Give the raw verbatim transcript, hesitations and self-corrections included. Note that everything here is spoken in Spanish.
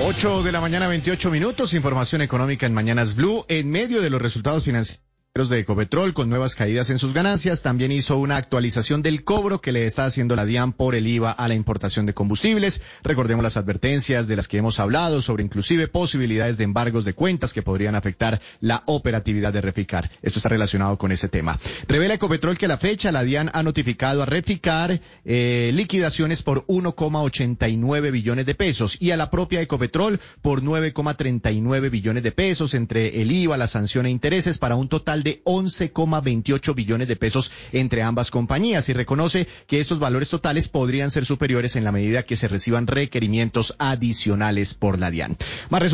ocho de la mañana, veintiocho minutos, información económica en Mañanas Blue. En medio de los resultados financieros de Ecopetrol con nuevas caídas en sus ganancias, también hizo una actualización del cobro que le está haciendo la DIAN por el I V A a la importación de combustibles. Recordemos las advertencias de las que hemos hablado sobre inclusive posibilidades de embargos de cuentas que podrían afectar la operatividad de Reficar. Esto está relacionado con ese tema. Revela Ecopetrol que a la fecha la DIAN ha notificado a Reficar eh, liquidaciones por uno coma ochenta y nueve billones de pesos y a la propia Ecopetrol por nueve coma treinta y nueve billones de pesos entre el I V A, la sanción e intereses, para un total de once coma veintiocho billones de pesos entre ambas compañías, y reconoce que estos valores totales podrían ser superiores en la medida que se reciban requerimientos adicionales por la DIAN. Más